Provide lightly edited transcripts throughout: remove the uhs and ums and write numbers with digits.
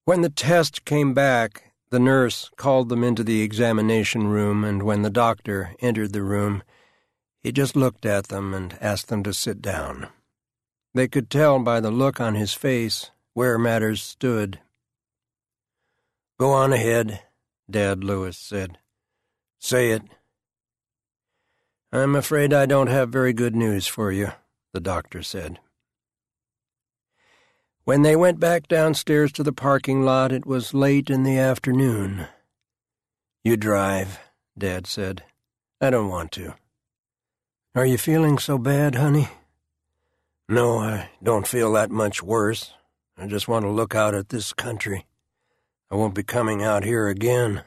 When the test came back, the nurse called them into the examination room, and when the doctor entered the room, he just looked at them and asked them to sit down. They could tell by the look on his face where matters stood. "Go on ahead," Dad Lewis said. "Say it." "I'm afraid I don't have very good news for you," the doctor said. When they went back downstairs to the parking lot, it was late in the afternoon. "You drive," Dad said. "I don't want to." "Are you feeling so bad, honey?" "No, I don't feel that much worse. I just want to look out at this country. I won't be coming out here again."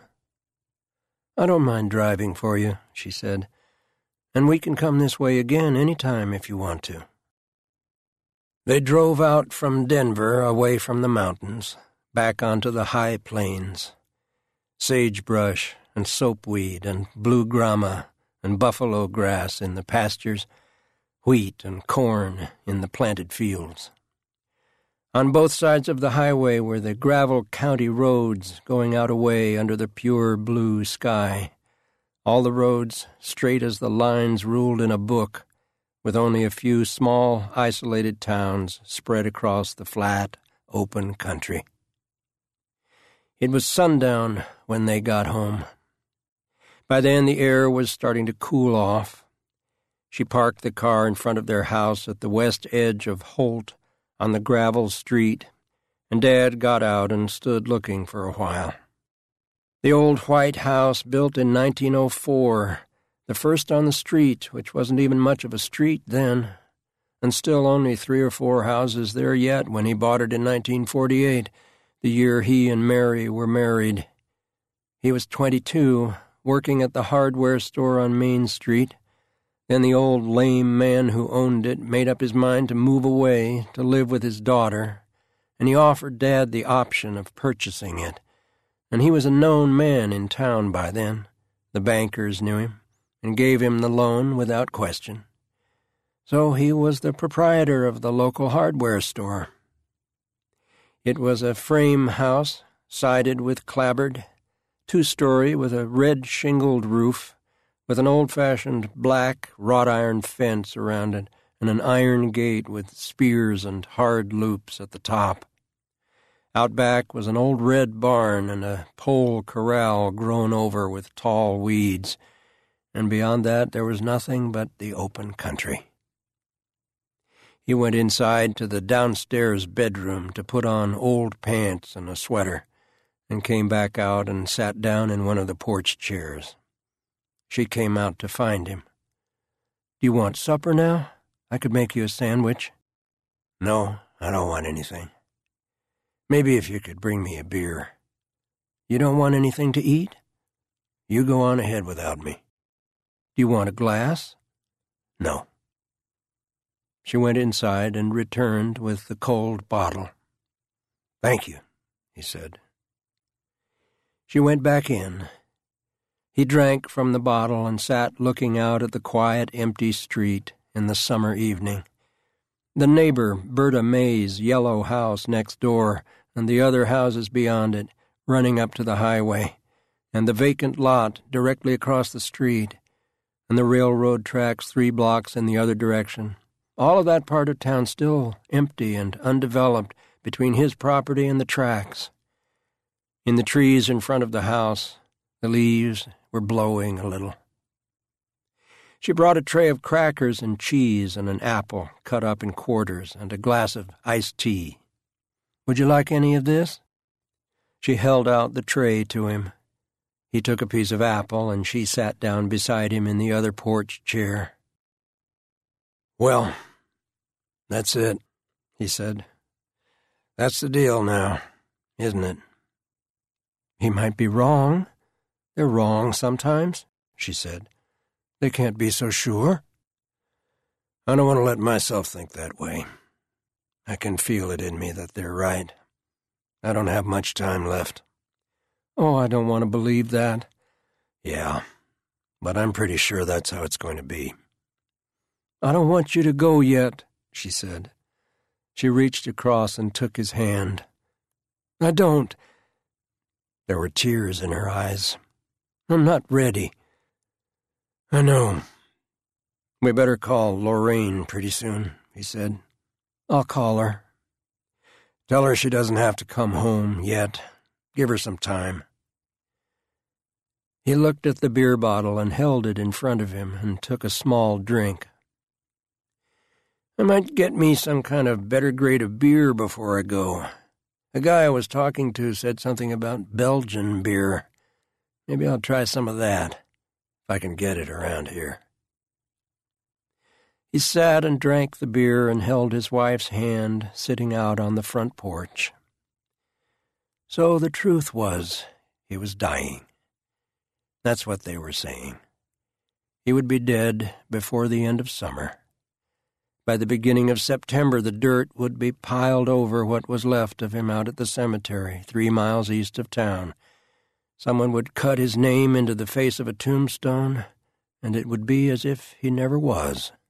"I don't mind driving for you," she said. "And we can come this way again any time if you want to." They drove out from Denver, away from the mountains, back onto the high plains. Sagebrush and soapweed and blue grama and buffalo grass in the pastures, wheat and corn in the planted fields. On both sides of the highway were the gravel county roads going out away under the pure blue sky, all the roads straight as the lines ruled in a book, with only a few small, isolated towns spread across the flat, open country. It was sundown when they got home. By then the air was starting to cool off. She parked the car in front of their house at the west edge of Holt on the gravel street, and Dad got out and stood looking for a while. The old white house, built in 1904, the first on the street, which wasn't even much of a street then, and still only 3 or 4 houses there yet when he bought it in 1948, the year he and Mary were married. He was 22, working at the hardware store on Main Street. Then the old lame man who owned it made up his mind to move away to live with his daughter, and he offered Dad the option of purchasing it. And he was a known man in town by then. The bankers knew him and gave him the loan without question. So he was the proprietor of the local hardware store. It was a frame house, sided with clapboard, 2-story with a red shingled roof, with an old-fashioned black wrought-iron fence around it and an iron gate with spears and hard loops at the top. Out back was an old red barn and a pole corral grown over with tall weeds, and beyond that there was nothing but the open country. He went inside to the downstairs bedroom to put on old pants and a sweater, and came back out and sat down in one of the porch chairs. She came out to find him. "Do you want supper now? I could make you a sandwich." "No, I don't want anything. Maybe if you could bring me a beer." "You don't want anything to eat?" "You go on ahead without me." "Do you want a glass?" "No." She went inside and returned with the cold bottle. "Thank you," he said. She went back in. He drank from the bottle and sat looking out at the quiet, empty street in the summer evening. The neighbor, Berta May's yellow house next door, and the other houses beyond it, running up to the highway, and the vacant lot directly across the street, and the railroad tracks 3 blocks in the other direction. All of that part of town still empty and undeveloped between his property and the tracks. In the trees in front of the house, the leaves were blowing a little. She brought a tray of crackers and cheese and an apple cut up in quarters and a glass of iced tea. "Would you like any of this?" She held out the tray to him. He took a piece of apple, and she sat down beside him in the other porch chair. "Well, that's it," he said. "That's the deal now, isn't it?" "He might be wrong. They're wrong sometimes," she said. "They can't be so sure." "I don't want to let myself think that way. I can feel it in me that they're right. I don't have much time left." "Oh, I don't want to believe that." "Yeah, but I'm pretty sure that's how it's going to be." "I don't want you to go yet," she said. She reached across and took his hand. I don't. There were tears in her eyes. I'm not ready. I know. We better call Lorraine pretty soon, he said. I'll call her. Tell her she doesn't have to come home yet. Give her some time. He looked at the beer bottle and held it in front of him and took a small drink. I might get me some kind of better grade of beer before I go. A guy I was talking to said something about Belgian beer. Maybe I'll try some of that, if I can get it around here. He sat and drank the beer and held his wife's hand, sitting out on the front porch. So the truth was, he was dying. That's what they were saying. He would be dead before the end of summer. By the beginning of September, the dirt would be piled over what was left of him out at the cemetery, 3 miles east of town. Someone would cut his name into the face of a tombstone, and it would be as if he never was.